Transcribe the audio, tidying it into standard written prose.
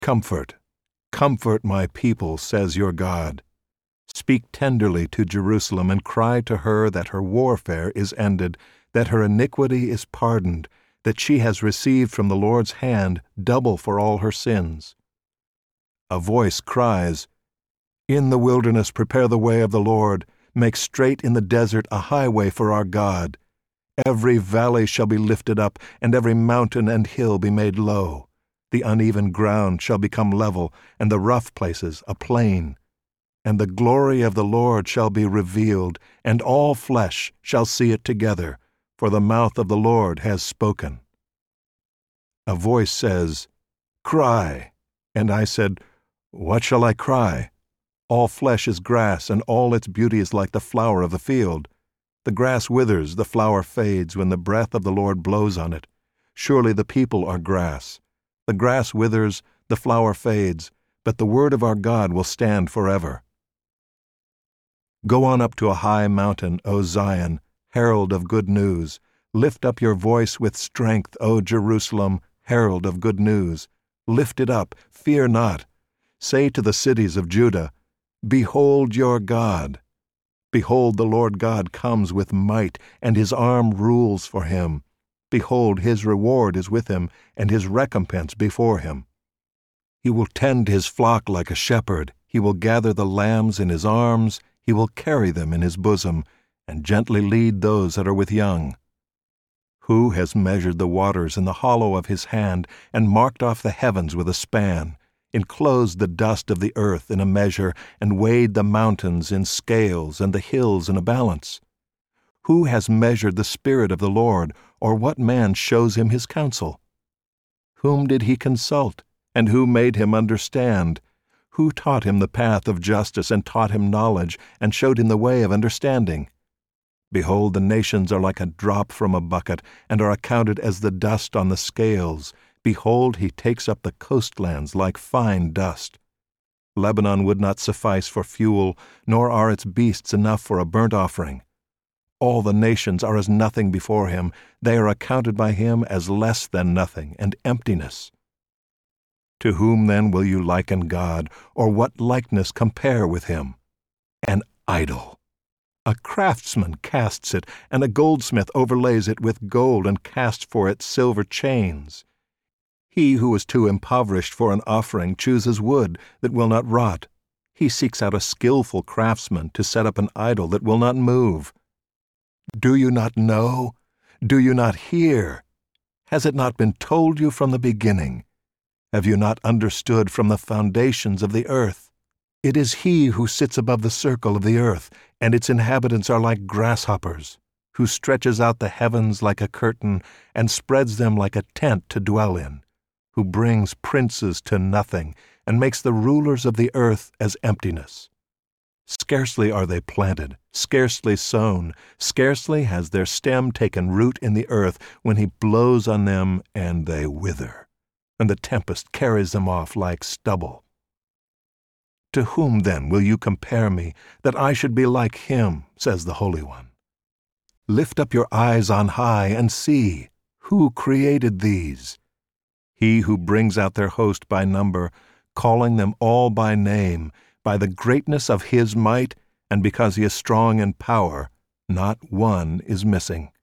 Comfort, comfort my people, says your God. Speak tenderly to Jerusalem and cry to her that her warfare is ended, that her iniquity is pardoned, that she has received from the Lord's hand double for all her sins. A voice cries, In the wilderness prepare the way of the Lord, make straight in the desert a highway for our God. Every valley shall be lifted up, and every mountain and hill be made low. The uneven ground shall become level, and the rough places a plain. And the glory of the Lord shall be revealed, and all flesh shall see it together, for the mouth of the Lord has spoken. A voice says, Cry. And I said, What shall I cry? All flesh is grass, and all its beauty is like the flower of the field. The grass withers, the flower fades, when the breath of the Lord blows on it. Surely the people are grass. The grass withers, the flower fades, but the word of our God will stand forever. Go on up to a high mountain, O Zion, herald of good news. Lift up your voice with strength, O Jerusalem, herald of good news. Lift it up, fear not. Say to the cities of Judah, Behold your God. Behold, the Lord God comes with might, and his arm rules for him. Behold, his reward is with him, and his recompense before him. He will tend his flock like a shepherd. He will gather the lambs in his arms. He will carry them in his bosom, and gently lead those that are with young. Who has measured the waters in the hollow of his hand, and marked off the heavens with a span, enclosed the dust of the earth in a measure, and weighed the mountains in scales and the hills in a balance? Who has measured the Spirit of the Lord, or what man shows him his counsel? Whom did he consult, and who made him understand? Who taught him the path of justice, and taught him knowledge, and showed him the way of understanding? Behold, the nations are like a drop from a bucket, and are accounted as the dust on the scales. Behold, he takes up the coastlands like fine dust. Lebanon would not suffice for fuel, nor are its beasts enough for a burnt offering. All the nations are as nothing before him. They are accounted by him as less than nothing, and emptiness. To whom then will you liken God, or what likeness compare with him? An idol. A craftsman casts it, and a goldsmith overlays it with gold and casts for it silver chains. He who is too impoverished for an offering chooses wood that will not rot. He seeks out a skillful craftsman to set up an idol that will not move. Do you not know? Do you not hear? Has it not been told you from the beginning? Have you not understood from the foundations of the earth? It is he who sits above the circle of the earth, and its inhabitants are like grasshoppers, who stretches out the heavens like a curtain, and spreads them like a tent to dwell in, who brings princes to nothing, and makes the rulers of the earth as emptiness. Scarcely are they planted, scarcely sown, scarcely has their stem taken root in the earth, when he blows on them, and they wither, and the tempest carries them off like stubble. To whom then will you compare me, that I should be like him, says the Holy One? Lift up your eyes on high, and see, who created these? He who brings out their host by number, calling them all by name, by the greatness of his might, and because he is strong in power, not one is missing.